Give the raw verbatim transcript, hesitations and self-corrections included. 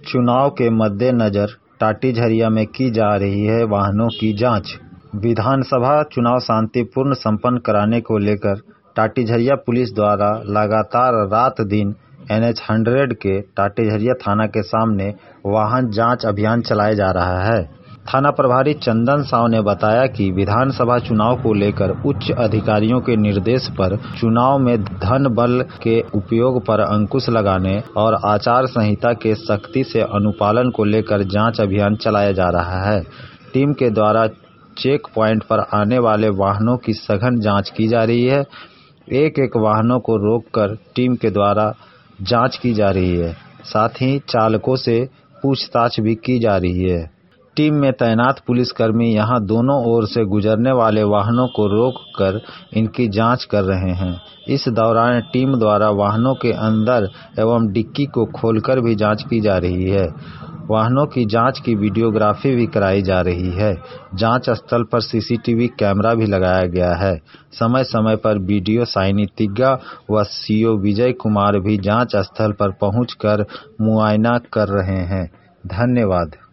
चुनाव के मद्देनजर टाटीझरिया में की जा रही है वाहनों की जांच। विधानसभा चुनाव शांतिपूर्ण संपन्न कराने को लेकर टाटीझरिया पुलिस द्वारा लगातार रात दिन एन एच हंड्रेड के टाटीझरिया थाना के सामने वाहन जांच अभियान चलाया जा रहा है। थाना प्रभारी चंदन साव ने बताया कि विधानसभा चुनाव को लेकर उच्च अधिकारियों के निर्देश पर चुनाव में धन बल के उपयोग पर अंकुश लगाने और आचार संहिता के सख्ती से अनुपालन को लेकर जांच अभियान चलाया जा रहा है। टीम के द्वारा चेक पॉइंट पर आने वाले वाहनों की सघन जांच की जा रही है। एक एक वाहनों को रोककर टीम के द्वारा जांच की जा रही है। साथ ही चालकों से पूछताछ भी की जा रही है। टीम में तैनात पुलिसकर्मी यहां दोनों ओर से गुजरने वाले वाहनों को रोककर इनकी जांच कर रहे हैं। इस दौरान टीम द्वारा वाहनों के अंदर एवं डिक्की को खोलकर भी जांच की जा रही है। वाहनों की जांच की वीडियोग्राफी भी कराई जा रही है। जांच स्थल पर C C T V camera भी लगाया गया है। समय समय पर बीडीओ साइनी तिग्गा व सी ओ विजय कुमार भी जांच स्थल पर पहुंचकर मुआयना कर रहे हैं। धन्यवाद।